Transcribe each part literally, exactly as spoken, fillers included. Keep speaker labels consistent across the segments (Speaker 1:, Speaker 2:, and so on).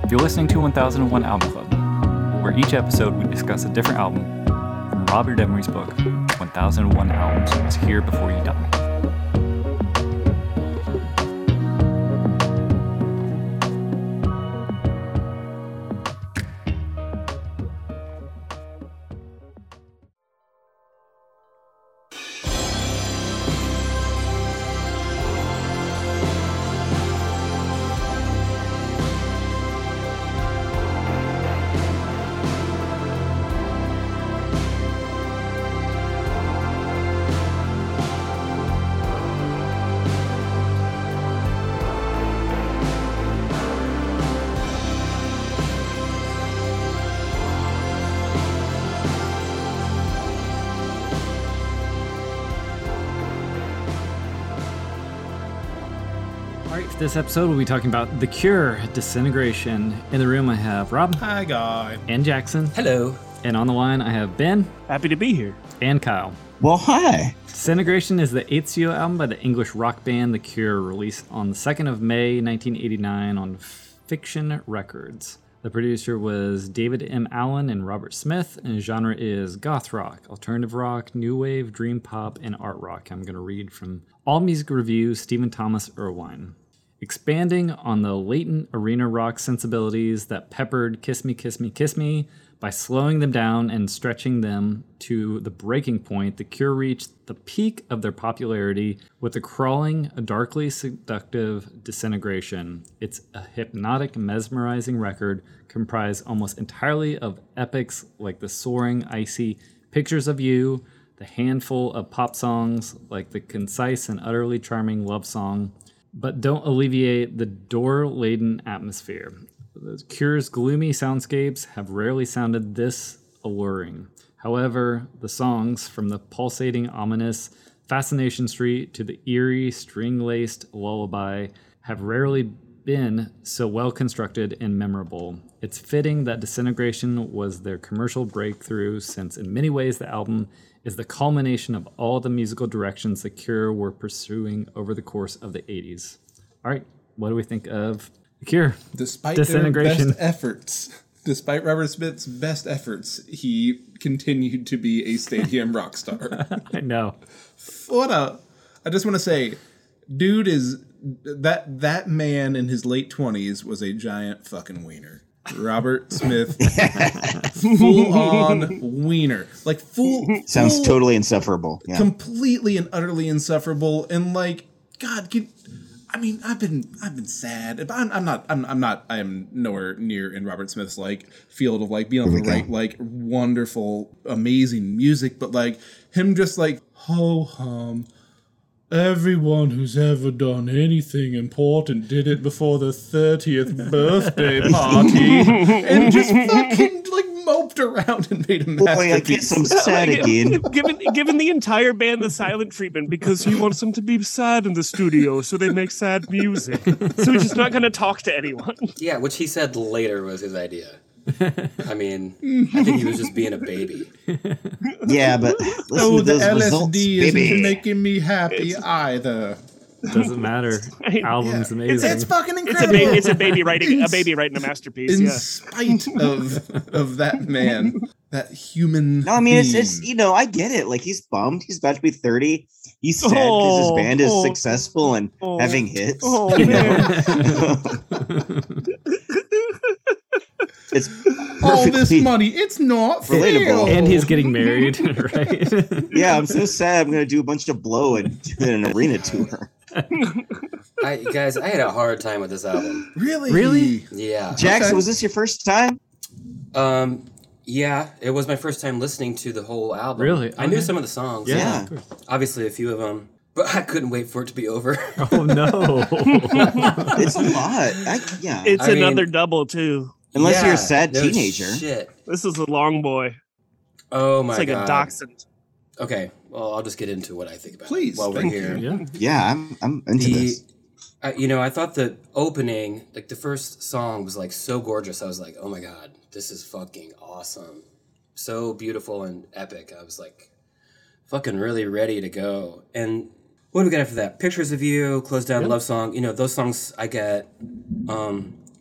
Speaker 1: You're listening to one thousand one Album Club, where each episode we discuss a different album from Robert Emery's book, one thousand one Albums is Here Before You Die.
Speaker 2: This episode, we'll be talking about The Cure, Disintegration. In the room, I have Rob.
Speaker 3: Hi, guy.
Speaker 2: And Jackson.
Speaker 4: Hello.
Speaker 2: And on the line, I have Ben.
Speaker 5: Happy to be here.
Speaker 2: And Kyle.
Speaker 6: Well, hi.
Speaker 2: Disintegration is the eighth studio album by the English rock band The Cure, released on the second of May, nineteen eighty-nine on Fiction Records. The producer was David M. Allen and Robert Smith, and the genre is goth rock, alternative rock, new wave, dream pop, and art rock. I'm going to read from All Music Review, Stephen Thomas Erlewine. Expanding on the latent arena rock sensibilities that peppered Kiss Me, Kiss Me, Kiss Me by slowing them down and stretching them to the breaking point, The Cure reached the peak of their popularity with the crawling, darkly seductive Disintegration. It's a hypnotic, mesmerizing record comprised almost entirely of epics like the soaring, icy Pictures of You, the handful of pop songs like the concise and utterly charming love song, but don't alleviate the door-laden atmosphere. The Cure's gloomy soundscapes have rarely sounded this alluring. However, the songs, from the pulsating, ominous Fascination Street to the eerie, string-laced lullaby, have rarely been so well-constructed and memorable. It's fitting that Disintegration was their commercial breakthrough, since in many ways the album is the culmination of all the musical directions The Cure were pursuing over the course of the eighties. All right, what do we think of The Cure?
Speaker 3: Despite their best efforts, despite Robert Smith's best efforts, he continued to be a stadium rock star.
Speaker 2: I know.
Speaker 3: What a... I just want to say, dude is... That, that man in his late twenties was a giant fucking wiener. Robert Smith, full on wiener, like full.
Speaker 6: Sounds
Speaker 3: full,
Speaker 6: totally insufferable. Yeah.
Speaker 3: Completely and utterly insufferable, and like God, can, I mean, I've been, I've been sad. I'm, I'm not, I'm, I'm not, I am nowhere near in Robert Smith's like field of like being able to write like wonderful, amazing music, but like him just like ho hum. Everyone who's ever done anything important did it before the thirtieth birthday party and just fucking like moped around and made a masterpiece.
Speaker 6: Boy, I guess I'm sad again.
Speaker 5: Given, given the entire band the silent treatment because he wants them to be sad in the studio, so they make sad music. So he's just not going to talk to anyone.
Speaker 4: Yeah, which he said later was his idea. I mean, I think he was just being a baby.
Speaker 6: Yeah, but listen
Speaker 3: oh,
Speaker 6: to
Speaker 3: the
Speaker 6: those
Speaker 3: L S D
Speaker 6: results,
Speaker 3: isn't
Speaker 6: baby.
Speaker 3: making me happy either.
Speaker 2: Doesn't matter. Album's
Speaker 3: yeah.
Speaker 2: amazing.
Speaker 3: It's, it's fucking
Speaker 5: It's
Speaker 3: incredible.
Speaker 5: a, ba- it's a baby writing a baby writing a masterpiece.
Speaker 3: In
Speaker 5: yeah.
Speaker 3: spite of of that man, that human.
Speaker 6: No, I mean it's
Speaker 3: being.
Speaker 6: it's you know I get it. Like he's bummed. He's about to be thirty. He's sad because
Speaker 5: Oh,
Speaker 6: his band is
Speaker 5: oh,
Speaker 6: successful and
Speaker 5: oh,
Speaker 6: having hits.
Speaker 5: Oh,
Speaker 6: you
Speaker 5: man.
Speaker 6: know? It's
Speaker 3: all this
Speaker 6: perfectly
Speaker 3: money. It's not
Speaker 6: relatable.
Speaker 3: fair.
Speaker 2: And he's getting married, right?
Speaker 6: Yeah, I'm so sad. I'm gonna do a bunch of blow and do an arena tour.
Speaker 4: I, guys, I had a hard time with this album.
Speaker 3: Really,
Speaker 2: Really?
Speaker 4: Yeah.
Speaker 6: Jackson,
Speaker 3: Okay.
Speaker 6: was this your first time?
Speaker 4: Um. Yeah, it was my first time listening to the whole album.
Speaker 2: Really?
Speaker 4: I knew
Speaker 2: Okay.
Speaker 4: some of the songs.
Speaker 2: Yeah.
Speaker 6: Yeah.
Speaker 2: Of course.
Speaker 4: Obviously, a few of them. But I couldn't wait for it to be over.
Speaker 2: Oh, no.
Speaker 6: It's a lot. I, yeah.
Speaker 5: It's
Speaker 4: I mean-
Speaker 5: another double too.
Speaker 6: Unless
Speaker 4: Yeah,
Speaker 6: you're a sad
Speaker 4: no
Speaker 6: teenager.
Speaker 4: Shit.
Speaker 5: This is a long boy.
Speaker 4: Oh my
Speaker 5: It's like
Speaker 4: god.
Speaker 5: a dachshund.
Speaker 4: Okay. Well, I'll just get into what I think about
Speaker 3: Please,
Speaker 4: it while we're
Speaker 3: thank
Speaker 4: here.
Speaker 2: Yeah.
Speaker 6: Yeah, I'm I'm into
Speaker 4: The,
Speaker 6: this.
Speaker 4: I, you know, I thought the opening, like the first song, was like so gorgeous. I was like, oh my god, this is fucking awesome, so beautiful and epic. I was like, fucking really ready to go. And what do we got after that? Pictures of You, Close Down,
Speaker 2: Yep.
Speaker 4: Love Song. You know, those songs I get. Um,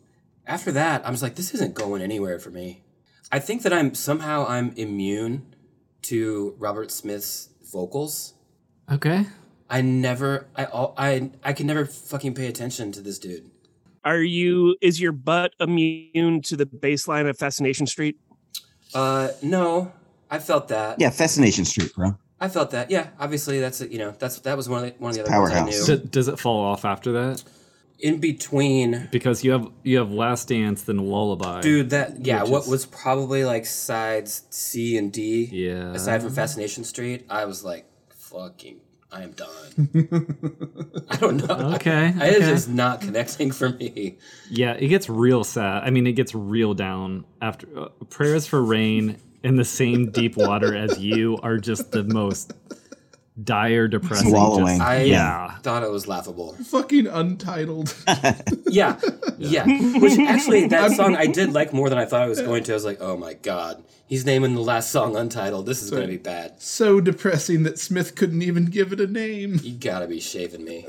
Speaker 4: after that, I was like, this isn't going anywhere for me. I think that I'm somehow I'm immune to Robert Smith's vocals.
Speaker 2: Okay.
Speaker 4: I never, I, I, I can never fucking pay attention to this dude.
Speaker 5: Are you, is your butt immune to the bass line of Fascination Street?
Speaker 4: Uh, no, I felt that.
Speaker 6: Yeah, Fascination Street, bro.
Speaker 4: I felt that. Yeah, obviously that's, you know, that's, that was one of the, one of the other
Speaker 6: Powerhouse.
Speaker 4: ones I knew.
Speaker 2: D- does it fall off after that?
Speaker 4: In between,
Speaker 2: Because you have you have Last Dance, then Lullaby.
Speaker 4: dude, that, yeah,
Speaker 2: Which
Speaker 4: what
Speaker 2: is-
Speaker 4: was probably like sides C and D,
Speaker 2: Yeah.
Speaker 4: aside from Fascination Street, I was like, fucking, I am done. I don't know.
Speaker 2: Okay,
Speaker 4: I, It's
Speaker 2: okay.
Speaker 4: just not connecting for me.
Speaker 2: Yeah, it gets real sad. I mean, it gets real down after uh, Prayers for Rain in the same deep water as you are just the most dire, depressing.
Speaker 6: Swallowing.
Speaker 2: Just,
Speaker 4: I
Speaker 2: yeah.
Speaker 4: thought it was laughable.
Speaker 3: Fucking Untitled.
Speaker 4: Yeah, yeah. Which actually, that song I did like more than I thought I was going to. I was like, oh my god, he's naming the last song Untitled. This is going to be bad.
Speaker 3: So depressing that Smith couldn't even give it a name.
Speaker 4: You gotta be shaving me.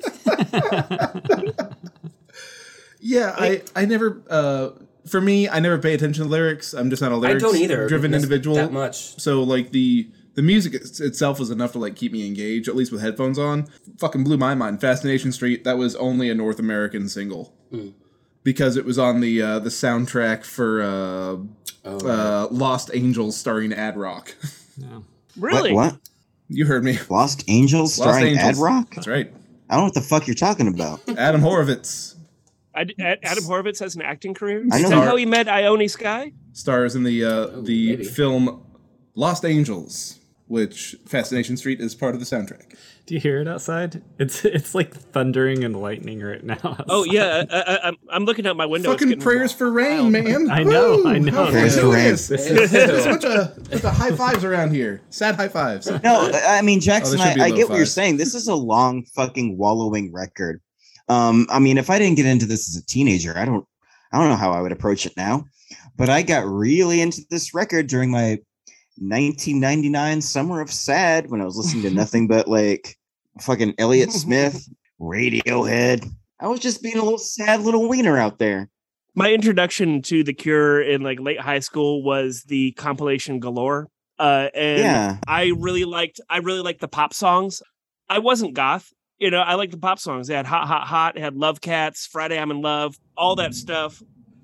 Speaker 3: Yeah, I, I never, uh, for me, I never pay attention to lyrics. I'm just not a
Speaker 4: I
Speaker 3: lyrics
Speaker 4: don't either.
Speaker 3: driven
Speaker 4: That's-
Speaker 3: individual.
Speaker 4: that much.
Speaker 3: So, like, the the music it's- itself was enough to, like, keep me engaged, at least with headphones on. Fucking blew my mind. Fascination Street, that was only a North American single.
Speaker 4: Mm.
Speaker 3: Because it was on the uh, the soundtrack for uh,
Speaker 4: Oh,
Speaker 3: uh, Lost Angels starring Ad Rock.
Speaker 2: Yeah.
Speaker 5: Really?
Speaker 6: What? what?
Speaker 3: You heard me.
Speaker 6: Lost Angels
Speaker 3: Lost
Speaker 6: starring
Speaker 3: Angels.
Speaker 6: Ad Rock?
Speaker 3: That's right.
Speaker 6: I don't know what the fuck you're talking about.
Speaker 3: Adam Horovitz
Speaker 5: I, Ad- Adam Horowitz has an acting career?
Speaker 6: I
Speaker 5: Is
Speaker 6: know
Speaker 5: that
Speaker 6: that.
Speaker 5: how he met Ione Sky?
Speaker 3: stars in the uh,
Speaker 4: Oh,
Speaker 3: the
Speaker 4: maybe.
Speaker 3: film Lost Angels, which Fascination Street is part of the soundtrack.
Speaker 2: Do you hear it outside? It's it's like thundering and lightning right now. outside.
Speaker 5: Oh, yeah. I, I, I'm, I'm looking out my window. It's
Speaker 3: Fucking
Speaker 5: getting
Speaker 3: prayers for rain, man.
Speaker 2: I know,
Speaker 3: Woo!
Speaker 2: I know.
Speaker 3: How
Speaker 6: Prayers
Speaker 3: fun
Speaker 6: for
Speaker 3: is
Speaker 6: rain.
Speaker 3: this? There's a bunch of, bunch of high fives around here. Sad high fives.
Speaker 6: No, I mean, Jackson,
Speaker 3: Oh, there should
Speaker 6: I,
Speaker 3: be
Speaker 6: I
Speaker 3: low
Speaker 6: get what you're
Speaker 3: fives.
Speaker 6: saying. This is a long fucking wallowing record. Um, I mean, if I didn't get into this as a teenager, I don't, I don't know how I would approach it now. But I got really into this record during my nineteen ninety-nine summer of sad when I was listening to nothing but like fucking Elliott Smith, Radiohead. I was just being a little sad little wiener out there.
Speaker 5: My introduction to The Cure in like late high school was the compilation Galore. Uh, and
Speaker 6: Yeah.
Speaker 5: I really liked, I really liked the pop songs. I wasn't goth. You know, I like the pop songs. They had Hot, Hot, Hot, it had Love Cats, Friday I'm in Love, all that stuff.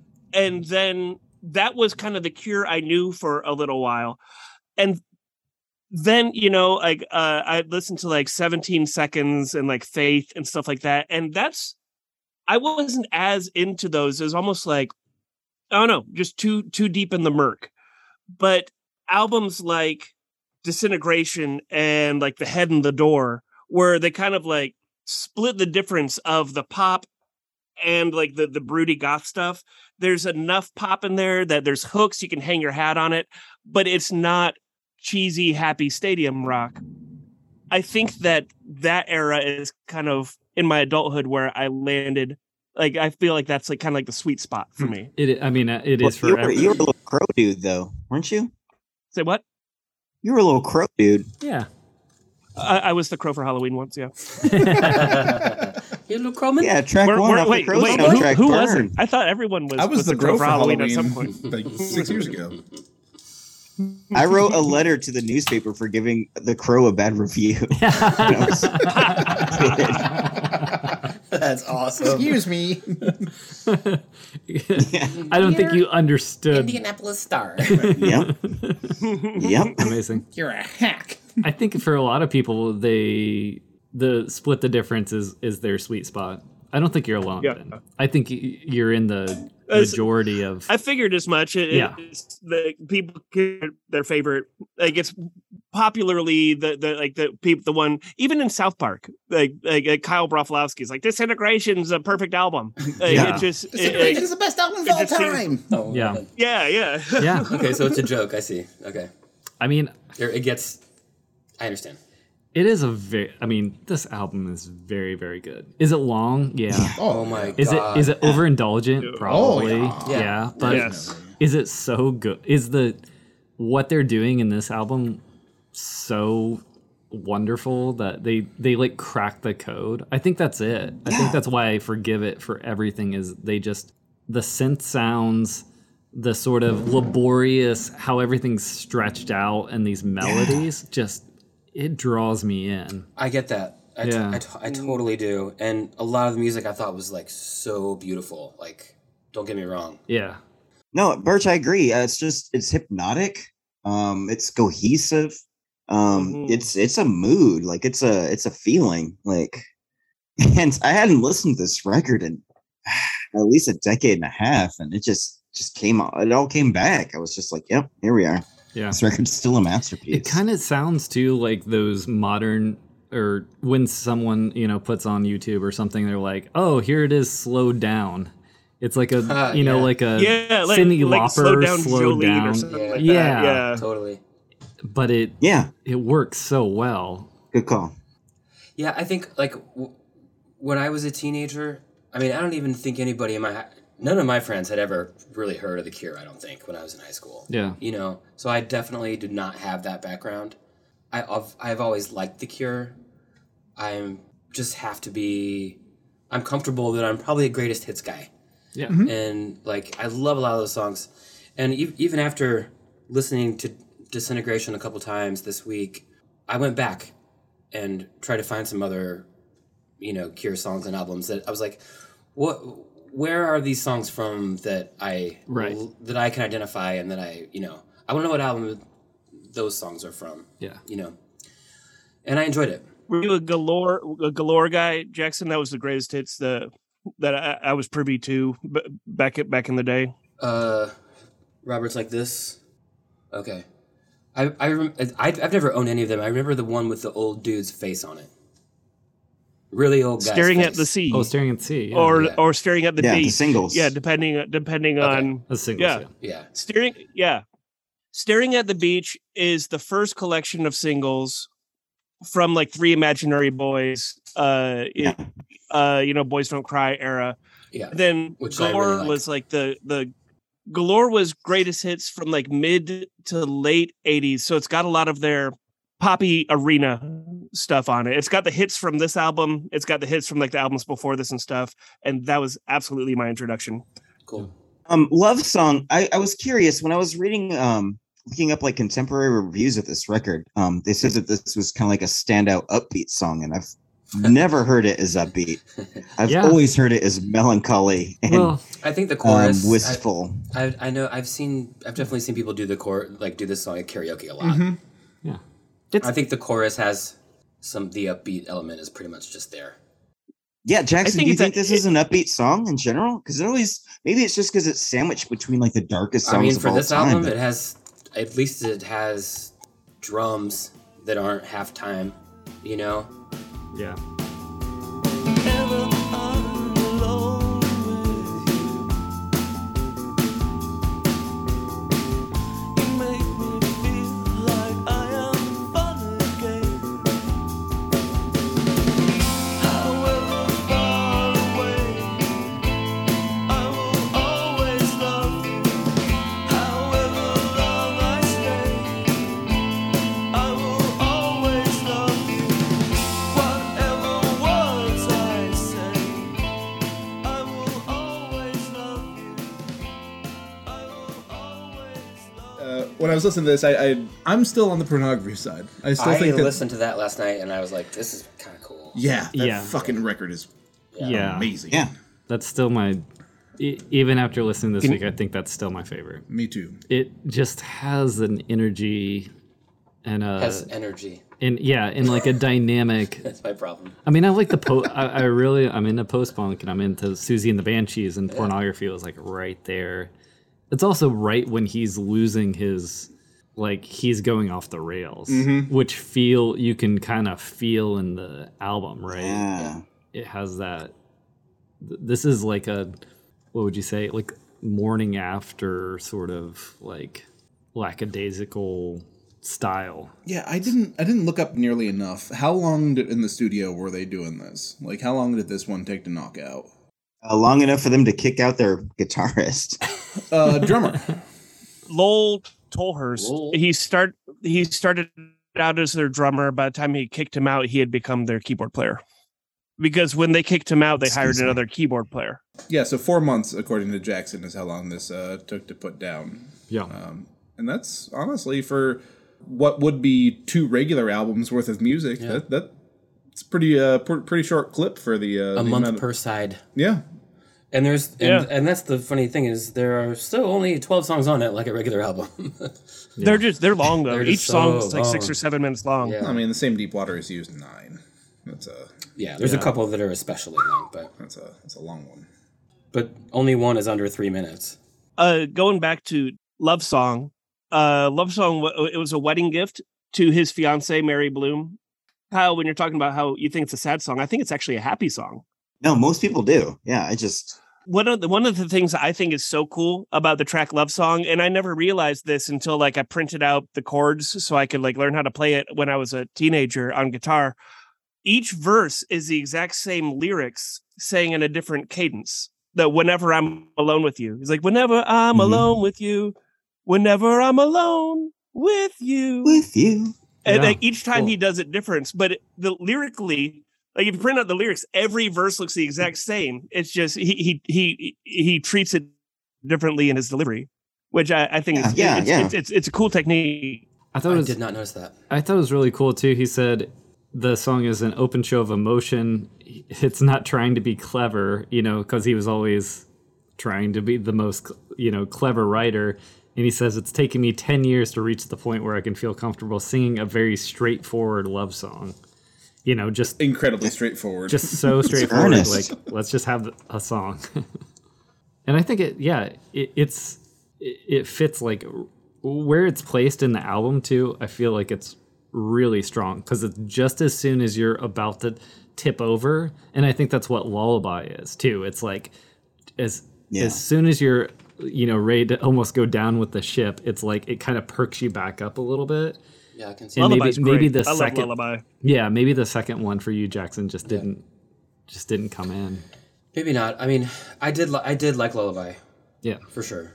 Speaker 5: And then that was kind of the Cure I knew for a little while. And then, you know, like uh, I listened to like seventeen seconds and like Faith and stuff like that. And that's, I wasn't as into those. It was almost like, I don't know, just too, too deep in the murk. But albums like Disintegration and like The Head in the Door, where they kind of like split the difference of the pop and like the, the broody goth stuff. There's enough pop in there that there's hooks, you can hang your hat on it, but it's not cheesy, happy stadium rock. I think that that era is kind of in my adulthood where I landed. Like, I feel like that's like kind of like the sweet spot for me.
Speaker 2: It. I mean, it
Speaker 6: Well,
Speaker 2: is for
Speaker 6: you, were,
Speaker 2: every-
Speaker 6: you were a little crow dude, though, weren't you?
Speaker 5: Say what?
Speaker 6: You were a little crow dude.
Speaker 2: yeah.
Speaker 5: I, I was the Crow for Halloween once, yeah.
Speaker 4: You look Croman?
Speaker 6: Yeah, track
Speaker 5: Where-
Speaker 6: one
Speaker 5: where-
Speaker 6: off
Speaker 5: wait,
Speaker 6: the Crow
Speaker 5: wait, who,
Speaker 6: soundtrack.
Speaker 5: who
Speaker 6: Burn.
Speaker 5: wasn't? I thought everyone was,
Speaker 3: I was, the
Speaker 5: Crow
Speaker 3: Crow for Halloween,
Speaker 5: at some point.
Speaker 3: like six years ago.
Speaker 6: I wrote a letter to the newspaper for giving The Crow a bad review. When I was a kid.
Speaker 4: That's awesome.
Speaker 3: Excuse me.
Speaker 2: I don't think you understood.
Speaker 4: Indianapolis Star.
Speaker 6: Yep. Yep.
Speaker 2: Amazing.
Speaker 3: You're a hack.
Speaker 2: I think for a lot of people, they the split the difference is is their sweet spot. I don't think you're alone.
Speaker 5: Yeah.
Speaker 2: Ben. I think y- you're in the
Speaker 5: As-
Speaker 2: majority of.
Speaker 5: I figured as much. It,
Speaker 2: Yeah.
Speaker 5: it's the people their favorite. Like it's popularly the the like the people the one even in South Park. Like like, like Kyle Broflovsky's like Disintegration's a perfect album. Like,
Speaker 2: Yeah.
Speaker 5: It just it,
Speaker 3: Disintegration
Speaker 5: it-
Speaker 3: is the best album of
Speaker 5: it
Speaker 3: all
Speaker 5: just seems-
Speaker 3: time.
Speaker 4: Oh,
Speaker 2: Yeah.
Speaker 4: man.
Speaker 5: yeah yeah.
Speaker 2: yeah.
Speaker 4: Okay, so it's a joke. I see. Okay.
Speaker 2: I mean,
Speaker 4: There, it gets. I understand.
Speaker 2: it is a very. I mean, this album is very very good. Is it long? Yeah.
Speaker 4: Oh my
Speaker 2: Is
Speaker 4: god.
Speaker 2: it is it overindulgent? Probably.
Speaker 3: yeah.
Speaker 2: yeah.
Speaker 4: Yeah.
Speaker 2: But
Speaker 5: Yes.
Speaker 2: is it so good? Is the what they're doing in this album so wonderful that they they like crack the code? I think that's it. I think that's why I forgive it for everything. Is they just the synth sounds, the sort of laborious, how everything's stretched out, and these melodies, yeah. just, it draws me in.
Speaker 4: I get that. I,
Speaker 2: yeah.
Speaker 4: t- I, t- I totally do. And a lot of the music I thought was like so beautiful. Like, don't get me wrong.
Speaker 2: Yeah.
Speaker 6: No, Birch, I agree. Uh, it's just, it's hypnotic. Um, it's cohesive. Um, mm-hmm. it's, it's a mood. Like it's a, it's a feeling like, and I hadn't listened to this record in at least a decade and a half. And it just, just came out. It all came back. I was just like, yep, here we are.
Speaker 2: Yeah.
Speaker 6: This record's still a masterpiece.
Speaker 2: It kind of sounds too like those modern, or when someone, you know, puts on YouTube or something, they're like, oh, here it is slowed down. It's like a, uh, you know,
Speaker 4: yeah.
Speaker 2: like a
Speaker 5: yeah, like,
Speaker 2: Cyndi
Speaker 5: like
Speaker 2: Lauper
Speaker 5: slowed down,
Speaker 2: slowed
Speaker 5: Jolene
Speaker 2: down.
Speaker 5: Or something
Speaker 2: yeah.
Speaker 5: like
Speaker 2: yeah.
Speaker 5: That. yeah,
Speaker 4: totally.
Speaker 2: But it,
Speaker 6: yeah,
Speaker 2: it works so well.
Speaker 6: Good call.
Speaker 4: Yeah, I think like w- when I was a teenager, I mean, I don't even think anybody in my, none of my friends had ever really heard of The Cure, I don't think, when I was in high school.
Speaker 2: Yeah.
Speaker 4: You know, so I definitely did not have that background. I, I've, I've always liked The Cure. I'm just have to be, I'm comfortable that I'm probably a greatest hits guy.
Speaker 2: Yeah.
Speaker 4: Mm-hmm. And like, I love a lot of those songs. And e- even after listening to Disintegration a couple times this week, I went back and tried to find some other, you know, Cure songs and albums that I was like, what, where are these songs from that I,
Speaker 2: right.
Speaker 4: that I can identify and that I, you know, I want to know what album those songs are from.
Speaker 2: Yeah.
Speaker 4: You know, and I enjoyed it.
Speaker 5: Were you a Galore, a Galore guy, Jackson? That was the greatest hits the, that I, I was privy to b- back at, back in the day.
Speaker 4: Uh, Robert's Like This. Okay. I, I rem- I've, I've never owned any of them. I remember the one with the old dude's face on it. Really old guy.
Speaker 5: Staring
Speaker 4: face.
Speaker 5: at the Sea.
Speaker 2: Oh, Staring at the Sea. Yeah.
Speaker 5: Or
Speaker 4: yeah.
Speaker 5: or Staring at the
Speaker 6: yeah,
Speaker 5: Beach.
Speaker 6: the singles.
Speaker 5: Yeah, depending depending
Speaker 4: okay.
Speaker 5: on
Speaker 2: the singles.
Speaker 5: yeah.
Speaker 2: yeah.
Speaker 4: Yeah.
Speaker 5: Staring yeah. Staring at the Beach is the first collection of singles from like Three Imaginary Boys, uh,
Speaker 6: Yeah.
Speaker 5: it, uh, you know, Boys Don't Cry era.
Speaker 4: Yeah.
Speaker 5: Then
Speaker 4: Which I
Speaker 5: Galore
Speaker 4: really like.
Speaker 5: was like the the Galore was greatest hits from like mid to late eighties. So it's got a lot of their poppy arena stuff on it. It's got the hits from this album. It's got the hits from like the albums before this and stuff. And that was absolutely my introduction.
Speaker 4: Cool.
Speaker 6: Um, Love Song. I, I was curious when I was reading, um, looking up like contemporary reviews of this record. Um, they said that this was kind of like a standout upbeat song, and I've never heard it as upbeat. I've
Speaker 2: Yeah.
Speaker 6: always heard it as melancholy and
Speaker 2: Well,
Speaker 4: I think the chorus.
Speaker 6: um, wistful.
Speaker 4: I, I I know I've seen I've definitely seen people do the chor like do this song at karaoke a lot.
Speaker 5: Mm-hmm.
Speaker 2: yeah. It's
Speaker 4: I think the chorus has some the upbeat element is pretty much just there.
Speaker 6: Yeah, Jackson,
Speaker 5: think
Speaker 6: do you
Speaker 5: it's a-
Speaker 6: think this
Speaker 5: it-
Speaker 6: is an upbeat song in general? Because it always, maybe it's just because it's sandwiched between like the darkest songs
Speaker 4: I mean,
Speaker 6: of
Speaker 4: for
Speaker 6: all
Speaker 4: this
Speaker 6: time.
Speaker 4: album,
Speaker 6: but-
Speaker 4: it has at least it has drums that aren't halftime. You know.
Speaker 2: yeah.
Speaker 3: When I was listening to this, I, I I'm still on the pornography side. I still
Speaker 4: I
Speaker 3: think that
Speaker 4: listened to that last night and I was like, this is kind of cool.
Speaker 3: yeah, that
Speaker 2: Yeah.
Speaker 3: fucking record is
Speaker 2: Yeah.
Speaker 3: amazing.
Speaker 6: yeah.
Speaker 2: That's still my, e- even after listening this week, I think that's still my favorite.
Speaker 3: Me too.
Speaker 2: It just has an energy and a,
Speaker 4: Has energy.
Speaker 2: and yeah, and like a dynamic.
Speaker 4: That's my problem.
Speaker 2: I mean, I like the po. I, I really, I'm into post punk, and I'm into Susie and the Banshees, and pornography was like right there. It's also right when he's losing his, like he's going off the rails, which feel you can kind of feel in the album, right?
Speaker 6: Yeah.
Speaker 2: It has that. th- This is like a, what would you say, like morning after sort of like lackadaisical style.
Speaker 3: Yeah, I didn't I didn't look up nearly enough. How long did, in the studio were they doing this? Like, how long did this one take to knock out?
Speaker 6: Uh, long enough for them to kick out their guitarist.
Speaker 3: Uh, drummer.
Speaker 5: Lowell Tolhurst.
Speaker 4: Lowell.
Speaker 5: He start he started out as their drummer. By the time he kicked him out, he had become their keyboard player. because when they kicked him out, they
Speaker 6: Excuse
Speaker 5: hired
Speaker 6: me.
Speaker 5: another keyboard player.
Speaker 3: Yeah, so four months, according to Jackson, is how long this uh, took to put down.
Speaker 2: Yeah.
Speaker 3: Um, and that's honestly for what would be two regular albums worth of music.
Speaker 4: Yeah.
Speaker 3: That that it's pretty uh pr- pretty short clip for the uh,
Speaker 4: A
Speaker 3: the
Speaker 4: month
Speaker 3: amount of-
Speaker 4: per side.
Speaker 3: Yeah,
Speaker 4: And there's and,
Speaker 5: Yeah.
Speaker 4: and that's the funny thing is there are still only twelve songs on it, like a regular album.
Speaker 5: They're just they're long though.
Speaker 4: They're
Speaker 5: Each
Speaker 4: just
Speaker 5: song
Speaker 4: so
Speaker 5: is like six
Speaker 4: long.
Speaker 5: or seven minutes long.
Speaker 4: Yeah.
Speaker 3: I mean the same Deepwater has used nine. That's a
Speaker 4: yeah, there's
Speaker 2: Yeah.
Speaker 4: a couple that are especially long, but
Speaker 3: that's a that's a long one.
Speaker 4: but only one is under three minutes.
Speaker 5: Uh, going back to Love Song, uh, Love Song, wa- it was a wedding gift to his fiancee Mary Bloom. Kyle, when you're talking about how you think it's a sad song, I think it's actually a happy song.
Speaker 6: No, most people do. Yeah, I just
Speaker 5: One of the one of the things I think is so cool about the track Love Song, and I never realized this until like I printed out the chords so I could like learn how to play it when I was a teenager on guitar. Each verse is the exact same lyrics saying in a different cadence. That whenever I'm alone with you, he's like, whenever I'm
Speaker 6: Mhm.
Speaker 5: alone with you, whenever I'm alone with you.
Speaker 6: with you.
Speaker 5: And
Speaker 2: Yeah,
Speaker 5: like each time
Speaker 4: cool.
Speaker 5: he does it different, but it, the lyrically, like if you print out the lyrics, every verse looks the exact same. It's just he he he he treats it differently in his delivery, which I, I think
Speaker 6: Yeah,
Speaker 5: is
Speaker 6: yeah,
Speaker 5: it's,
Speaker 6: yeah.
Speaker 5: It's, it's it's a cool technique.
Speaker 2: I thought it
Speaker 4: I
Speaker 2: was
Speaker 4: did not notice that.
Speaker 2: I thought it was really cool too. He said the song is an open show of emotion. It's not trying to be clever, you know, because he was always trying to be the most, you know, clever writer. And he says it's taken me ten years to reach the point where I can feel comfortable singing a very straightforward love song. You know, just
Speaker 3: Incredibly straightforward.
Speaker 2: just so straightforward.
Speaker 6: earnest.
Speaker 2: Like, let's just have a song. And I think it, yeah, it, it's it, it fits like where it's placed in the album too. I feel like it's really strong because it's just as soon as you're about to tip over, and I think that's what Lullaby is too. It's like as
Speaker 6: Yeah.
Speaker 2: as soon as you're you know ready to almost go down with the ship, it's like it kind of perks you back up a little bit.
Speaker 4: Yeah, I can see.
Speaker 2: And
Speaker 4: that.
Speaker 2: maybe
Speaker 5: Lullaby's
Speaker 2: maybe
Speaker 5: great.
Speaker 2: the
Speaker 5: I love
Speaker 2: second
Speaker 5: Lullaby.
Speaker 2: yeah maybe the second one for you, Jackson, just didn't just didn't come in.
Speaker 4: Maybe not. I mean, I did. Li- I did like Lullaby
Speaker 2: Yeah.
Speaker 4: for sure.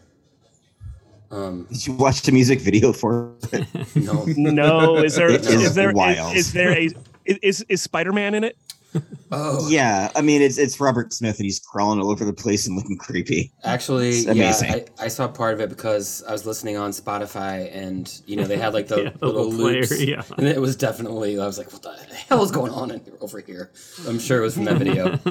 Speaker 4: Um,
Speaker 6: Did you watch the music video for it?
Speaker 4: no,
Speaker 5: No, is there
Speaker 6: It
Speaker 5: is
Speaker 6: is
Speaker 5: there
Speaker 6: wild.
Speaker 5: is, is there a is is Spider Man in it?
Speaker 4: oh,
Speaker 6: Yeah, I mean it's it's Robert Smith and he's crawling all over the place and looking creepy.
Speaker 4: actually,
Speaker 6: It's
Speaker 4: yeah,
Speaker 6: amazing.
Speaker 4: I, I saw part of it because I was listening on Spotify, and you know they had like the
Speaker 2: Yeah, the
Speaker 4: little
Speaker 2: little player,
Speaker 4: loops,
Speaker 2: yeah.
Speaker 4: and it was definitely. I was like, "What the hell is going on in, over here?" I'm sure it was from that video.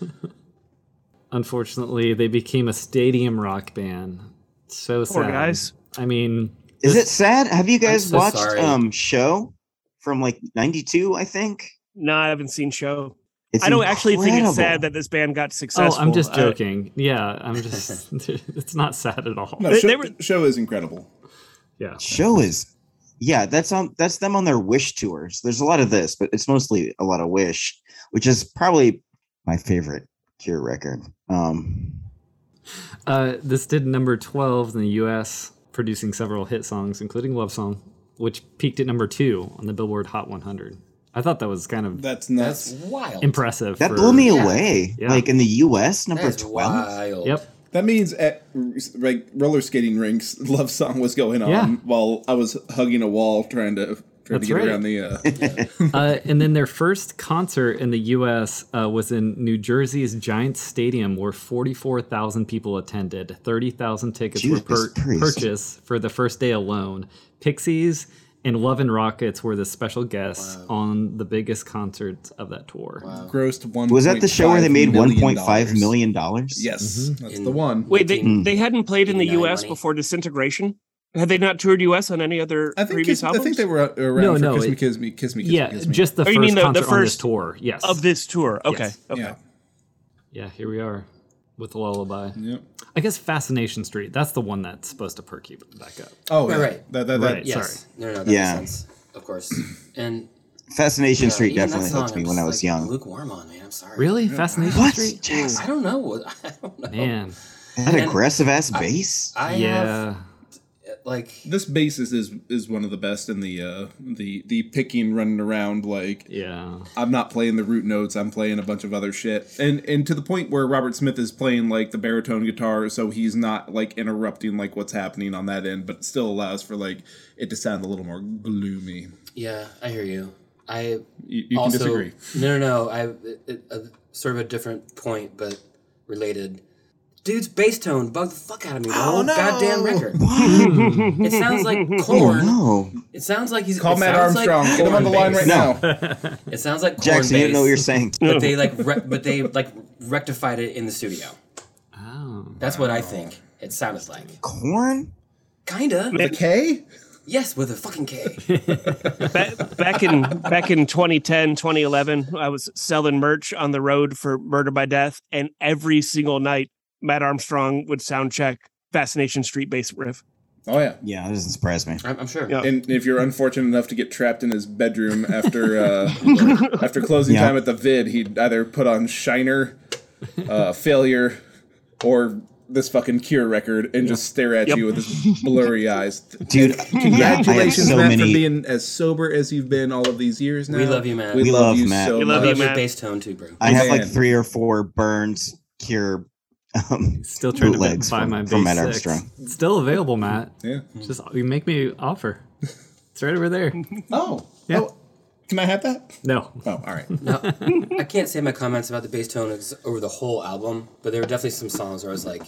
Speaker 2: Unfortunately, they became a stadium rock band. So sad.
Speaker 5: Poor guys.
Speaker 2: I mean,
Speaker 6: Is it sad? Have you guys
Speaker 4: so
Speaker 6: watched
Speaker 4: sorry.
Speaker 6: um Show from like ninety-two, I think?
Speaker 5: No, I haven't seen Show.
Speaker 6: It's
Speaker 5: I don't actually think it's
Speaker 6: incredible.
Speaker 5: sad that this band got
Speaker 2: oh,
Speaker 5: successful.
Speaker 2: I'm just
Speaker 5: Uh,
Speaker 2: joking. yeah, I'm just. It's not sad at all.
Speaker 3: no,
Speaker 5: they-
Speaker 3: show,
Speaker 5: they were-
Speaker 3: show is incredible.
Speaker 2: Yeah.
Speaker 6: Show is yeah, that's on that's them on their Wish tours. There's a lot of this, but it's mostly a lot of Wish, which is probably my favorite Cure record. Um
Speaker 2: Uh, this did number twelve in the U S, producing several hit songs, including Love Song, which peaked at number two on the Billboard Hot one hundred. I thought that was kind of
Speaker 3: That's
Speaker 4: That's
Speaker 3: nuts.
Speaker 4: wild.
Speaker 2: impressive.
Speaker 6: that
Speaker 2: for-
Speaker 6: blew me
Speaker 4: Yeah.
Speaker 6: away.
Speaker 2: Yeah.
Speaker 6: Like in the U S, number
Speaker 4: That's
Speaker 6: twelve.
Speaker 4: wild.
Speaker 2: Yep.
Speaker 3: That means at like roller skating rinks, Love Song was going on
Speaker 2: Yeah.
Speaker 3: while I was hugging a wall trying to trying
Speaker 2: That's
Speaker 3: to get
Speaker 2: right.
Speaker 3: around the. Uh,
Speaker 2: Uh, and then their first concert in the U S uh, was in New Jersey's Giants Stadium, where forty-four thousand people attended. thirty thousand tickets were
Speaker 6: Jesus
Speaker 2: per-
Speaker 6: Christ.
Speaker 2: purchased for the first day alone. Pixies and Love and Rockets were the special guests on the biggest concerts of that tour.
Speaker 3: grossed one.
Speaker 6: Was that the show where they made one point five million dollars?
Speaker 3: Yes, that's
Speaker 4: In-
Speaker 3: the one.
Speaker 5: Wait, they
Speaker 4: Mm.
Speaker 5: they hadn't played in the
Speaker 4: eighty-nine
Speaker 5: U S
Speaker 4: money.
Speaker 5: before Disintegration? Had they not toured U S on any other
Speaker 3: I think
Speaker 5: previous
Speaker 3: kiss, I
Speaker 5: albums?
Speaker 3: think they were uh, around
Speaker 2: No,
Speaker 3: for
Speaker 2: no,
Speaker 3: Kiss Me,
Speaker 2: it-
Speaker 3: Kiss Me, Kiss Me, Kiss
Speaker 2: Yeah,
Speaker 3: Me, Kiss Me.
Speaker 2: just the
Speaker 5: Oh,
Speaker 2: first
Speaker 5: you mean the- the
Speaker 2: concert on this
Speaker 5: first
Speaker 2: tour. Yes.
Speaker 5: of this tour. Okay,
Speaker 2: Yes.
Speaker 5: okay.
Speaker 3: Yeah.
Speaker 2: Yeah, here we are with Lullaby.
Speaker 3: Yep.
Speaker 2: I guess Fascination Street, that's the one that's supposed to perk you back up.
Speaker 3: Oh,
Speaker 4: Right,
Speaker 3: yeah.
Speaker 4: right.
Speaker 3: That, that, that,
Speaker 2: Right.
Speaker 4: Yes. No, no, that
Speaker 6: Yeah.
Speaker 4: makes sense. Of course. And
Speaker 6: Fascination
Speaker 4: yeah,
Speaker 6: Street
Speaker 4: even that
Speaker 6: definitely
Speaker 4: song,
Speaker 6: hooked me
Speaker 4: I'm
Speaker 6: when
Speaker 4: just,
Speaker 6: I was
Speaker 4: like,
Speaker 6: young.
Speaker 4: Lukewarm on, man. I'm sorry.
Speaker 2: Really? Fascination
Speaker 6: What?
Speaker 2: Street?
Speaker 6: Jackson?
Speaker 4: I don't know. I don't know.
Speaker 2: Man.
Speaker 6: That
Speaker 4: And
Speaker 6: aggressive ass bass?
Speaker 4: I
Speaker 2: Yeah.
Speaker 4: have like
Speaker 3: This bassist is is one of the best in the uh, the the picking, running around like.
Speaker 2: Yeah.
Speaker 3: I'm not playing the root notes. I'm playing a bunch of other shit, and and to the point where Robert Smith is playing like the baritone guitar, so he's not like interrupting like what's happening on that end, but it still allows for like it to sound a little more gloomy.
Speaker 4: yeah, I hear you. I
Speaker 3: You, you
Speaker 4: also,
Speaker 3: can disagree.
Speaker 4: No, no, no. I it, uh, sort of a different point, but related. Dude's bass tone bugged the fuck out of me. The
Speaker 3: Oh,
Speaker 4: whole
Speaker 3: no.
Speaker 4: goddamn record. It sounds like
Speaker 6: Oh
Speaker 4: corn.
Speaker 6: no,
Speaker 4: It sounds like he's
Speaker 3: Call
Speaker 4: it
Speaker 3: Matt
Speaker 4: sounds
Speaker 3: Armstrong.
Speaker 4: Like
Speaker 3: Get him on the line
Speaker 4: bass.
Speaker 3: right now.
Speaker 4: It sounds like corn
Speaker 6: Jackson, you
Speaker 4: bass,
Speaker 6: don't know what you're saying.
Speaker 4: but they like, re- but they like rectified it in the studio.
Speaker 2: Oh.
Speaker 4: That's what I think it sounded like.
Speaker 6: Corn?
Speaker 4: Kinda.
Speaker 3: The K?
Speaker 4: Yes, with a fucking K.
Speaker 5: back, back in back in twenty ten, twenty eleven, I was selling merch on the road for Murder by Death, and every single night Matt Armstrong would sound check Fascination Street bass riff.
Speaker 3: Oh yeah.
Speaker 6: Yeah, that doesn't surprise me.
Speaker 4: I'm, I'm sure.
Speaker 5: Yeah.
Speaker 3: And if you're unfortunate enough to get trapped in his bedroom after uh, after closing
Speaker 6: Yeah.
Speaker 3: time at the vid, he'd either put on Shiner, uh, Failure, or this fucking Cure record and just stare at
Speaker 5: Yep.
Speaker 3: you with his blurry eyes.
Speaker 6: Dude,
Speaker 3: Congratulations,
Speaker 6: yeah, I have so
Speaker 3: Matt,
Speaker 6: many.
Speaker 3: for being as sober as you've been all of these years now.
Speaker 4: We love you, Matt.
Speaker 3: We,
Speaker 6: We
Speaker 3: love,
Speaker 6: love
Speaker 3: you
Speaker 6: Matt.
Speaker 3: so
Speaker 5: We love
Speaker 3: much.
Speaker 5: you,
Speaker 4: Love your
Speaker 5: Matt.
Speaker 4: bass tone too, bro.
Speaker 6: I have like
Speaker 3: Man.
Speaker 6: three or four Burns Cure um,
Speaker 2: Still trying to
Speaker 6: bootlegs
Speaker 2: buy
Speaker 6: from,
Speaker 2: my
Speaker 6: from
Speaker 2: base
Speaker 6: Matt
Speaker 2: six.
Speaker 6: Armstrong.
Speaker 2: It's still available, Matt.
Speaker 3: Yeah.
Speaker 2: Just you make me offer. It's right over there.
Speaker 3: Oh.
Speaker 2: Yeah.
Speaker 3: Oh. Can I have that?
Speaker 2: No.
Speaker 3: Oh, all right.
Speaker 4: No, I can't say my comments about the bass tone is over the whole album, but there were definitely some songs where I was like,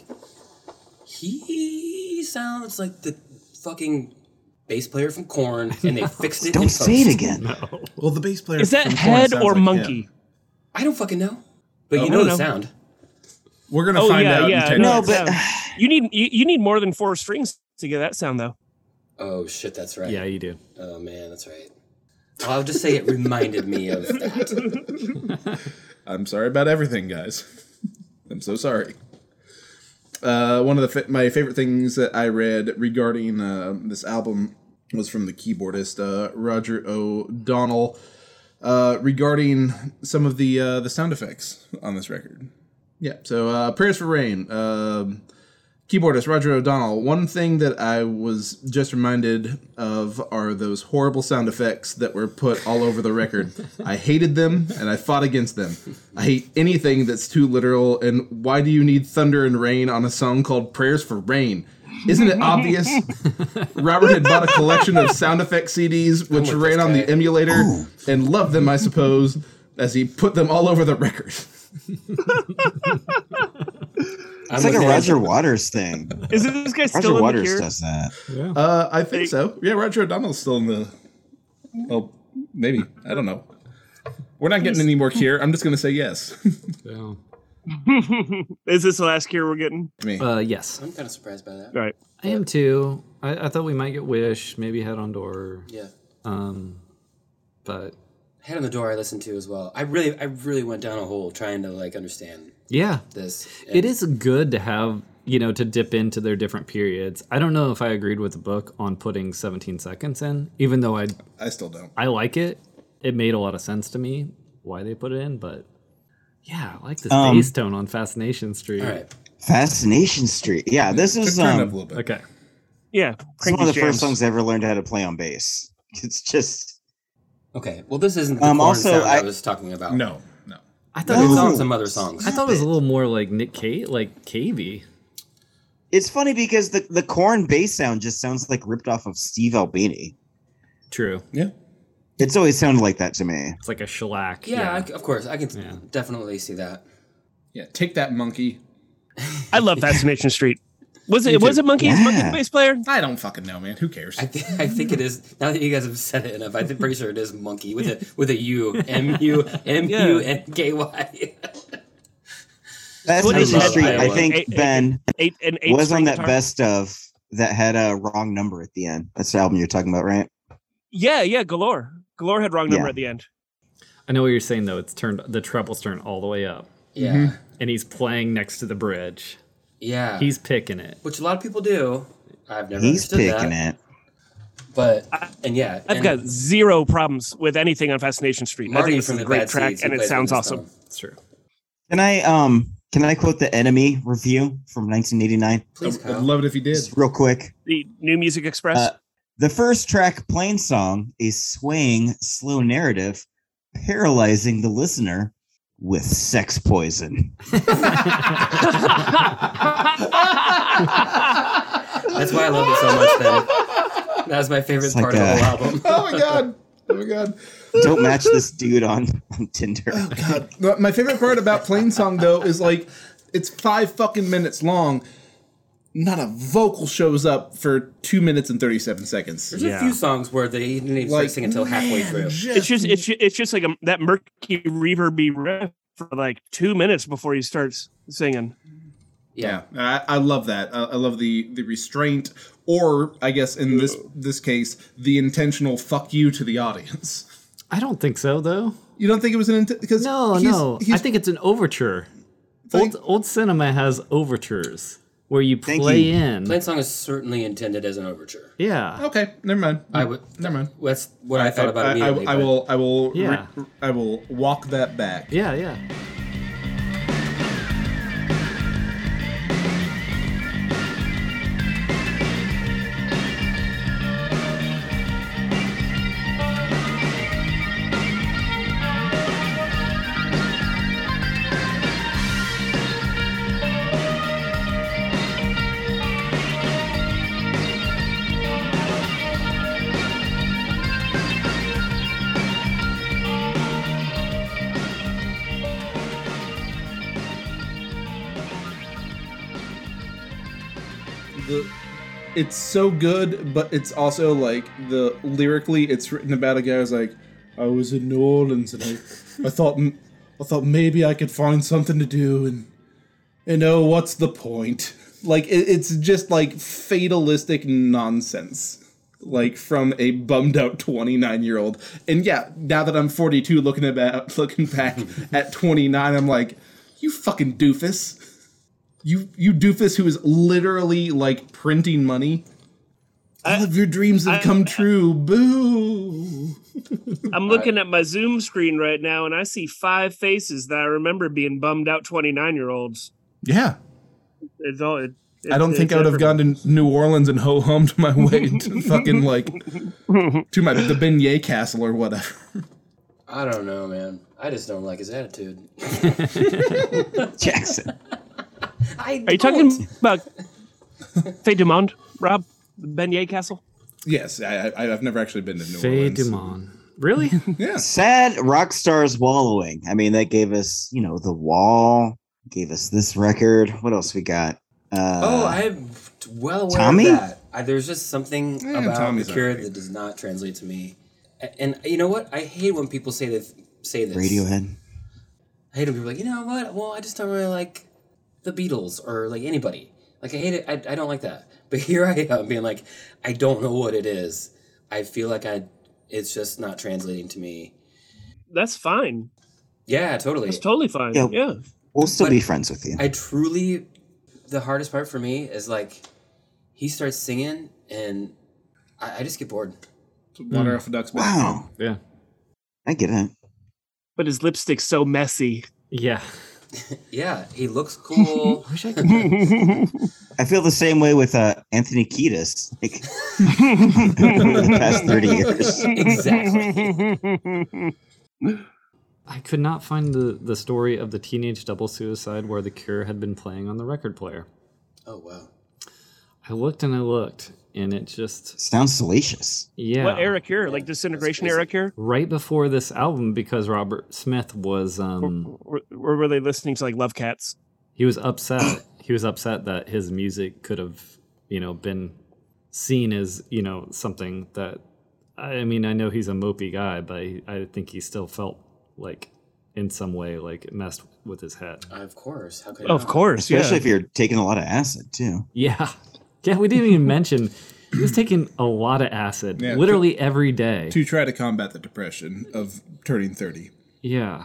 Speaker 4: he sounds like the fucking bass player from Korn, and they fixed it. in
Speaker 6: Don't
Speaker 4: post.
Speaker 6: say it again.
Speaker 3: Well, the bass player
Speaker 5: Is that
Speaker 3: from Korn
Speaker 5: head
Speaker 3: sounds
Speaker 5: or
Speaker 3: like
Speaker 5: monkey?
Speaker 3: him.
Speaker 4: I don't fucking know, but
Speaker 3: Oh,
Speaker 4: you know
Speaker 5: I
Speaker 4: the
Speaker 5: don't know.
Speaker 4: sound.
Speaker 3: We're gonna
Speaker 5: Oh,
Speaker 3: find
Speaker 5: yeah,
Speaker 3: out.
Speaker 5: yeah,
Speaker 3: in ten
Speaker 6: No,
Speaker 3: minutes.
Speaker 6: but
Speaker 5: You need you, you need more than four strings to get that sound though.
Speaker 4: Oh shit, that's right.
Speaker 2: Yeah, you do.
Speaker 4: Oh man, that's right. Well, I'll just say it reminded me of that.
Speaker 3: I'm sorry about everything, guys. I'm so sorry. Uh, one of the fa- my favorite things that I read regarding uh, this album was from the keyboardist uh, Roger O'Donnell uh, regarding some of the uh, the sound effects on this record. Yeah, so uh, Prayers for Rain. Um Keyboardist Roger O'Donnell. One thing that I was just reminded of are those horrible sound effects that were put all over the record. I hated them and I fought against them. I hate anything that's too literal. And why do you need thunder and rain on a song called Prayers for Rain? Isn't it obvious? Robert had bought a collection of sound effect C Ds, which
Speaker 4: with
Speaker 3: ran
Speaker 4: this
Speaker 3: on the
Speaker 4: guy.
Speaker 3: emulator, and loved them, I suppose, as he put them all over the record.
Speaker 6: it's like a Roger Waters thing.
Speaker 5: Is this guy still
Speaker 6: Roger
Speaker 5: in the
Speaker 6: Waters
Speaker 5: Cure?
Speaker 6: does that.
Speaker 3: Uh, I think so. Yeah, Roger O'Donnell's still in the. Oh, maybe. I don't know. We're not getting any more Cure. I'm just going to say yes.
Speaker 2: Yeah.
Speaker 5: Is this the last Cure we're getting?
Speaker 3: Me.
Speaker 2: Uh, yes,
Speaker 4: I'm kind of surprised by that.
Speaker 5: All right.
Speaker 2: I am too. I, I thought we might get Wish, maybe Head on Door.
Speaker 4: Yeah.
Speaker 2: Um, but
Speaker 4: Head on the Door I listened to as well. I really I really went down a hole trying to like understand
Speaker 2: yeah,
Speaker 4: this.
Speaker 2: it is good to have, you know, to dip into their different periods. I don't know if I agreed with the book on putting seventeen seconds in, even though I
Speaker 3: I still don't.
Speaker 2: I like it. It made a lot of sense to me why they put it in, but yeah, I like this
Speaker 6: Um,
Speaker 2: bass tone on Fascination Street.
Speaker 4: All right.
Speaker 6: Fascination Street. Yeah, this is
Speaker 3: Turn it
Speaker 6: um,
Speaker 3: up a little bit.
Speaker 2: Okay.
Speaker 5: Yeah.
Speaker 6: it's one
Speaker 5: Cranky
Speaker 6: of the
Speaker 5: jams.
Speaker 6: first songs I ever learned how to play on bass. It's just
Speaker 4: Okay. Well, this isn't the
Speaker 6: Um,
Speaker 4: Korn
Speaker 6: also,
Speaker 4: sound I,
Speaker 6: I-
Speaker 4: was talking about.
Speaker 3: No, no.
Speaker 2: I thought
Speaker 6: No.
Speaker 2: it
Speaker 4: It's
Speaker 2: was,
Speaker 4: on some other songs.
Speaker 2: I thought it was a little more like Nick Cave, like Cavey.
Speaker 6: it's funny because the the Korn bass sound just sounds like ripped off of Steve Albini.
Speaker 2: True.
Speaker 3: Yeah.
Speaker 6: It's always sounded like that to me.
Speaker 2: It's like a shellac.
Speaker 4: Yeah, I, of course. I can
Speaker 2: Yeah.
Speaker 4: definitely see that.
Speaker 3: Yeah. Take that, monkey.
Speaker 5: I love Fascination Street. Was
Speaker 3: Me
Speaker 5: it was
Speaker 3: too.
Speaker 5: it Monkey?
Speaker 6: Yeah.
Speaker 5: Monkey the bass player?
Speaker 3: I don't fucking know, man. Who cares?
Speaker 4: I, th- I think it is. Now that you guys have said it enough, I'm pretty sure it is Monkey with a with a U, M U M U N K Y.
Speaker 6: Fascination
Speaker 5: Footage
Speaker 6: Street,
Speaker 4: had,
Speaker 6: I
Speaker 4: uh,
Speaker 6: think
Speaker 5: eight- eight-
Speaker 6: Ben
Speaker 5: Eight and eight
Speaker 6: was on
Speaker 5: string
Speaker 6: that
Speaker 5: guitar.
Speaker 6: best of that had a wrong number at the end. That's the album you're talking about, right?
Speaker 5: Yeah, yeah, Galore. Galore had wrong number
Speaker 6: Yeah.
Speaker 5: at the end.
Speaker 2: I know what you're saying though. It's turned the treble's turned all the way up,
Speaker 4: Yeah,
Speaker 2: and he's playing next to the bridge.
Speaker 4: yeah.
Speaker 2: He's picking it.
Speaker 4: Which a lot of people do. I've never
Speaker 6: He's
Speaker 4: understood
Speaker 6: picking
Speaker 4: that.
Speaker 6: it.
Speaker 4: But and yeah,
Speaker 5: I've
Speaker 4: and
Speaker 5: got zero problems with anything on Fascination Street. I
Speaker 4: Marty
Speaker 5: think this
Speaker 4: from
Speaker 5: is
Speaker 4: the
Speaker 5: a great
Speaker 4: Bad
Speaker 5: track,
Speaker 4: Seeds, he
Speaker 5: and it
Speaker 4: plays
Speaker 5: sounds
Speaker 4: with
Speaker 5: awesome.
Speaker 4: this song.
Speaker 2: It's true.
Speaker 6: Can I um can I quote the Enemy review from nineteen eighty-nine?
Speaker 4: Please,
Speaker 3: I'd
Speaker 4: Kyle.
Speaker 3: love it if you did.
Speaker 6: Just real quick.
Speaker 5: The New Music Express.
Speaker 6: Uh, The first track, Plain Song, is swaying, slow narrative, paralyzing the listener with sex poison.
Speaker 4: That's why I love it so much. Then that was my favorite
Speaker 6: It's like
Speaker 4: part of the
Speaker 6: a-
Speaker 4: whole album.
Speaker 3: Oh my god. Oh my god!
Speaker 6: Don't match this dude on, on Tinder.
Speaker 3: Oh god! My favorite part about Plainsong though is like it's five fucking minutes long. Not a vocal shows up for two minutes and thirty-seven seconds.
Speaker 4: There's
Speaker 2: Yeah.
Speaker 4: a few songs where they didn't even start singing until halfway
Speaker 3: man,
Speaker 4: through.
Speaker 3: just-
Speaker 5: It's just it's ju- it's just like a, that murky reverby riff for like two minutes before he starts singing.
Speaker 3: Yeah, I, I love that. I, I love the the restraint, or I guess in this this case, the intentional "fuck you" to the audience.
Speaker 2: I don't think so, though.
Speaker 3: You don't think it was an intent? Because
Speaker 2: No,
Speaker 3: he's,
Speaker 2: no.
Speaker 3: he's,
Speaker 2: I think it's an overture.
Speaker 3: like-
Speaker 2: Old old cinema has overtures where you
Speaker 6: Thank
Speaker 2: play
Speaker 6: you.
Speaker 2: in.
Speaker 4: Plain Song is certainly intended as an overture.
Speaker 2: Yeah.
Speaker 3: okay. Never mind.
Speaker 4: I would.
Speaker 3: Never mind.
Speaker 4: That's what I, thought about
Speaker 3: I, I,
Speaker 4: immediately.
Speaker 3: I
Speaker 4: but-
Speaker 3: will. I will.
Speaker 2: Yeah.
Speaker 3: Re, I will walk that back.
Speaker 2: Yeah, yeah.
Speaker 3: The, it's so good, but it's also like the lyrically, it's written about a guy who's like, I was in New Orleans and I, I thought, m- I thought maybe I could find something to do, and and oh, what's the point? Like it, it's just like fatalistic nonsense, like from a bummed out twenty-nine year old. And yeah, now that I'm forty-two, looking about looking back at twenty-nine, I'm like, you fucking doofus. You you doofus who is literally like printing money. All of your dreams have
Speaker 5: I-
Speaker 3: come true. Boo.
Speaker 5: I'm looking at my Zoom screen right now, and I see five faces that I remember being bummed out twenty-nine year olds.
Speaker 3: Yeah.
Speaker 5: It's all. It,
Speaker 3: I don't
Speaker 5: it's-
Speaker 3: think
Speaker 5: it's
Speaker 3: I would have
Speaker 5: everywhere.
Speaker 3: gone to New Orleans and ho hummed my way to fucking like to my the beignet castle or whatever.
Speaker 4: I don't know, man. I just don't like his attitude.
Speaker 6: Jackson.
Speaker 4: I
Speaker 5: Are you talking about Fay du Monde, Rob? The Beignet Castle?
Speaker 3: Yes, I, I I've never actually been to New
Speaker 2: Fay
Speaker 3: Orleans.
Speaker 2: du Monde. Really?
Speaker 3: Yeah.
Speaker 6: Sad rock stars wallowing. I mean, that gave us, you know, The Wall, gave us this record. What else we got? Uh,
Speaker 4: Oh, I'm well aware
Speaker 6: Tommy?
Speaker 4: of that. I, there's just something
Speaker 3: Yeah,
Speaker 4: about
Speaker 3: Tommy's
Speaker 4: the Cure
Speaker 3: alright.
Speaker 4: that does not translate to me. A- And you know what? I hate when people say that. Say this.
Speaker 6: Radiohead.
Speaker 4: I hate when people are like, you know what? Well, I just don't really like the Beatles or like anybody. Like I hate it. I, I don't like that. But here I am being like, I don't know what it is. I feel like I, it's just not translating to me.
Speaker 5: That's fine.
Speaker 4: Yeah, totally.
Speaker 5: That's totally fine.
Speaker 6: Yeah.
Speaker 5: Yeah.
Speaker 6: We'll still
Speaker 4: But
Speaker 6: be friends with you.
Speaker 4: I truly, the hardest part for me is like, he starts singing and I, I just get bored.
Speaker 3: Water off a duck's back.
Speaker 6: Wow.
Speaker 2: Yeah.
Speaker 6: I get it.
Speaker 5: But his lipstick's so messy.
Speaker 2: Yeah.
Speaker 4: Yeah, he looks cool.
Speaker 2: Wish I could.
Speaker 6: I feel the same way with uh, Anthony Kiedis. Like, over the past thirty years.
Speaker 4: Exactly.
Speaker 2: I could not find the, the story of the teenage double suicide where The Cure had been playing on the record player.
Speaker 4: Oh wow.
Speaker 2: I looked and I looked, and it just,
Speaker 6: Sounds salacious.
Speaker 2: yeah.
Speaker 5: What era Cure? Like Disintegration
Speaker 4: That's
Speaker 5: era Cure?
Speaker 2: Right before this album, because Robert Smith was, um,
Speaker 5: Or, or were they listening to like Love Cats?
Speaker 2: he was upset. He was upset that his music could have, you know, been seen as, you know, something that, I mean, I know he's a mopey guy, but I, I think he still felt like, in some way, like it messed with his head.
Speaker 4: Of course. How could I
Speaker 5: Of
Speaker 4: not?
Speaker 5: course,
Speaker 6: Especially
Speaker 5: yeah.
Speaker 6: if you're taking a lot of acid, too.
Speaker 2: Yeah. Yeah, we didn't even mention he was taking a lot of acid,
Speaker 3: Yeah,
Speaker 2: literally every day.
Speaker 3: To try to combat the depression of turning thirty.
Speaker 2: Yeah.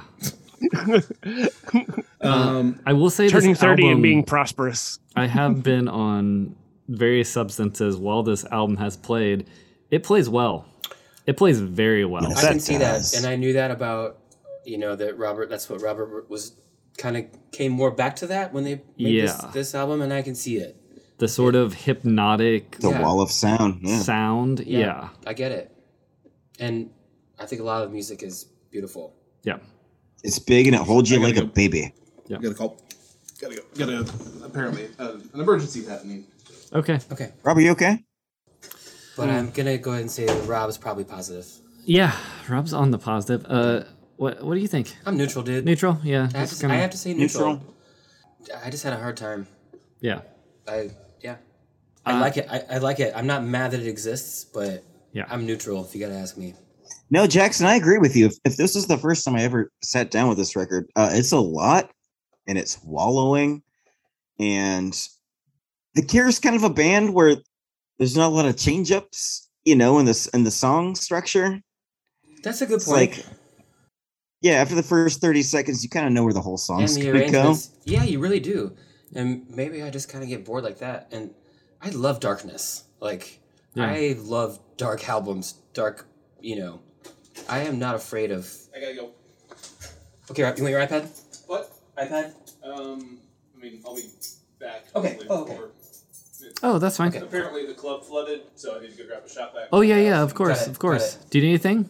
Speaker 3: Um,
Speaker 2: I will say
Speaker 5: Turning
Speaker 2: this
Speaker 5: thirty
Speaker 2: album,
Speaker 5: and being prosperous.
Speaker 2: I have been on various substances while this album has played. It plays well. It plays very well.
Speaker 6: Yes.
Speaker 4: I can
Speaker 6: That
Speaker 4: see
Speaker 6: does.
Speaker 4: that, and I knew that about you know that Robert. That's what Robert was kind of came more back to that when they made this,
Speaker 2: Yeah.
Speaker 4: this album, and I can see it.
Speaker 2: The sort of hypnotic
Speaker 6: The
Speaker 4: Yeah.
Speaker 6: wall of sound. Yeah.
Speaker 2: sound. Yeah.
Speaker 4: I get it, and I think a lot of music is beautiful.
Speaker 2: Yeah.
Speaker 6: It's big and it holds you
Speaker 3: I gotta
Speaker 6: like a
Speaker 3: go.
Speaker 6: baby.
Speaker 3: gotta call. Gotta go. Gotta. Apparently, uh, an emergency happening.
Speaker 2: Okay.
Speaker 4: Okay,
Speaker 6: Rob, are you okay?
Speaker 4: but I'm gonna go ahead and say that Rob is probably positive.
Speaker 2: Yeah. Rob's on the positive. Uh, what what do you think?
Speaker 4: I'm neutral, dude.
Speaker 2: Neutral? Yeah.
Speaker 4: I have,
Speaker 2: just
Speaker 4: to,
Speaker 2: kinda-
Speaker 4: I have to say neutral.
Speaker 6: Neutral.
Speaker 4: I just had a hard time.
Speaker 2: Yeah.
Speaker 4: I yeah. I
Speaker 2: Uh,
Speaker 4: like it. I, I like it. I'm not mad that it exists, but
Speaker 2: Yeah.
Speaker 4: I'm neutral if you gotta ask me.
Speaker 6: No, Jackson, I agree with you. If, if this is the first time I ever sat down with this record, uh, it's a lot, and it's wallowing, and The Cure is kind of a band where there's not a lot of change ups, you know, in this in the song structure.
Speaker 4: That's a good
Speaker 6: It's
Speaker 4: point.
Speaker 6: like, yeah, after the first thirty seconds, you kind of know where the whole
Speaker 4: and
Speaker 6: song's
Speaker 4: the
Speaker 6: gonna go.
Speaker 4: arrangements. Yeah, you really do. And maybe I just kind of get bored like that. And I love darkness. Like
Speaker 2: Yeah.
Speaker 4: I love dark albums. Dark, you know. I am not afraid of.
Speaker 3: I gotta go.
Speaker 4: Okay, you want your iPad?
Speaker 3: What?
Speaker 4: iPad.
Speaker 3: Um, I mean, I'll be back.
Speaker 4: Okay. Oh, okay.
Speaker 2: Oh, that's fine.
Speaker 4: Okay.
Speaker 3: Apparently the club flooded, so I need to go grab a shop vac.
Speaker 2: Oh, yeah, yeah, of course,
Speaker 4: it,
Speaker 2: of course.
Speaker 4: got
Speaker 2: Do you need anything?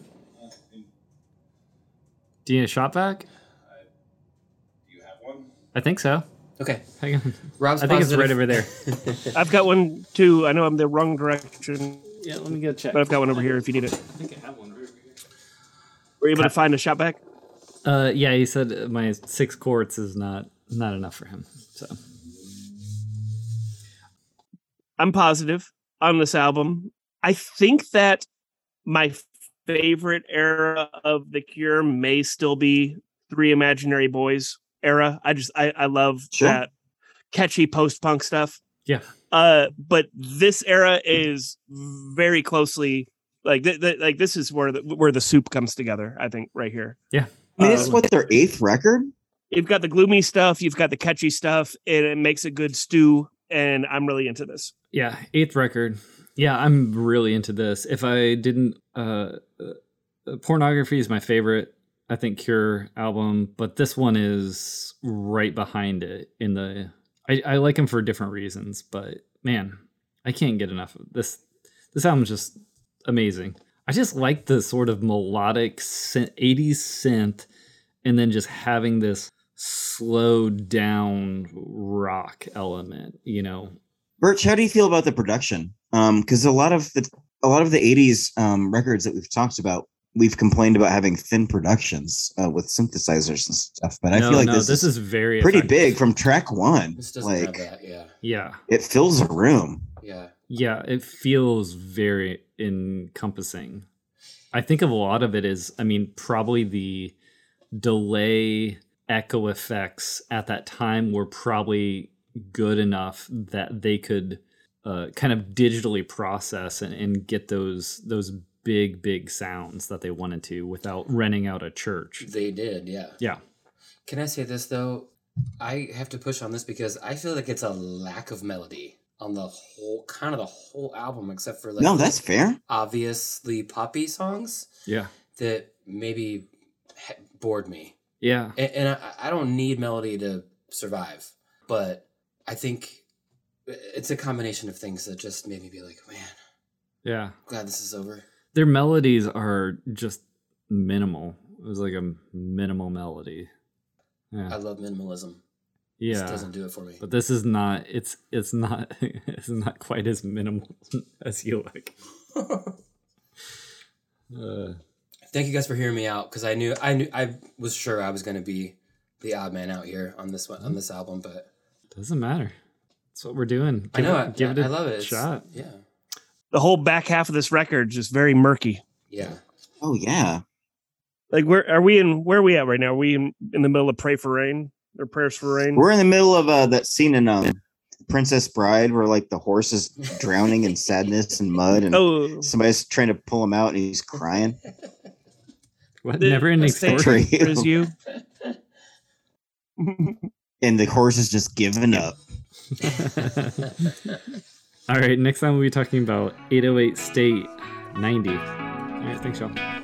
Speaker 2: Do you need a shop vac?
Speaker 3: Do you have one?
Speaker 2: I think so.
Speaker 4: Okay.
Speaker 2: Hang on.
Speaker 4: Rob's
Speaker 2: I think it's
Speaker 4: positive.
Speaker 2: right over there.
Speaker 5: I've got one too. I know I'm the wrong direction,
Speaker 2: Yeah, let me get a check.
Speaker 5: but I've got one over here if you need it.
Speaker 2: I think I have one right over here.
Speaker 5: Were you able to find a shop back?
Speaker 2: Uh, yeah, he said my six quarts is not not enough for him. So
Speaker 5: I'm positive on this album. I think that my favorite era of The Cure may still be Three Imaginary Boys era. I just I, I love
Speaker 6: Sure.
Speaker 5: that catchy post-punk stuff.
Speaker 2: yeah,
Speaker 5: Uh, but this era is very closely like th- th- like this is where the where the soup comes together. I think right here.
Speaker 2: yeah.
Speaker 6: I mean, it's
Speaker 5: Uh,
Speaker 6: what their eighth record.
Speaker 5: You've got the gloomy stuff, you've got the catchy stuff, and it makes a good stew. And I'm really into this.
Speaker 2: Yeah, eighth record. Yeah, I'm really into this. If I didn't, uh, uh, Pornography is my favorite, I think, Cure album, but this one is right behind it. In the, I, I like him for different reasons, but man, I can't get enough of this. This album's just amazing. I just like the sort of melodic synth, eighties synth, and then just having this slowed down rock element, you know.
Speaker 6: Birch, how do you feel about the production? Um, because a lot of the a lot of the eighties um records that we've talked about, we've complained about having thin productions uh, with synthesizers and stuff. But I
Speaker 2: no,
Speaker 6: feel like
Speaker 2: no,
Speaker 6: this,
Speaker 2: this
Speaker 6: is
Speaker 2: is very
Speaker 6: pretty
Speaker 2: effective.
Speaker 6: big from track one.
Speaker 4: This doesn't
Speaker 6: Like
Speaker 4: have that. Yeah.
Speaker 2: Yeah,
Speaker 6: it fills a room.
Speaker 4: Yeah.
Speaker 2: yeah, it feels very encompassing. I think of a lot of it is, I mean, probably the delay echo effects at that time were probably good enough that they could uh, kind of digitally process and, and get those those big big sounds that they wanted to without renting out a church.
Speaker 4: They did. Yeah.
Speaker 2: Yeah,
Speaker 4: Can I say this though? I have to push on this because I feel like it's a lack of melody on the whole, kind of the whole album, except for like
Speaker 6: No, that's fair.
Speaker 4: obviously poppy songs
Speaker 2: yeah,
Speaker 4: that maybe ha- bored me.
Speaker 2: yeah.
Speaker 4: And, and I, I don't need melody to survive, but I think it's a combination of things that just made me be like, man,
Speaker 2: Yeah,
Speaker 4: glad this is over.
Speaker 2: their melodies are just minimal. It was like a minimal melody. Yeah,
Speaker 4: I love minimalism.
Speaker 2: yeah.
Speaker 4: This doesn't do it for me.
Speaker 2: But this is not. It's it's not. It's not quite as minimal as you like. uh,
Speaker 4: Thank you guys for hearing me out because I knew I knew I was sure I was going to be the odd man out here on this one on this album, but
Speaker 2: doesn't matter. That's what we're doing.
Speaker 4: I
Speaker 2: Give
Speaker 4: know
Speaker 2: it,
Speaker 4: I,
Speaker 2: give it a
Speaker 4: I love it. It's-
Speaker 2: shot.
Speaker 4: Yeah,
Speaker 5: The whole back half of this record is just very murky.
Speaker 4: yeah.
Speaker 6: Oh yeah.
Speaker 5: Like where are we in? Where are we at right now? Are we in, in the middle of Pray for Rain or Prayers for Rain?
Speaker 6: We're in the middle of uh, that scene in um, Princess Bride where like the horse is drowning in sadness and mud, and
Speaker 5: Oh,
Speaker 6: somebody's trying to pull him out, and he's crying.
Speaker 2: What?
Speaker 5: The-
Speaker 2: Never ending
Speaker 5: the same
Speaker 2: story.
Speaker 6: Tree.
Speaker 5: as you.
Speaker 6: And the horse is just giving up.
Speaker 2: All right. Next time we'll be talking about eight oh eight State ninety. All right. Thanks, y'all.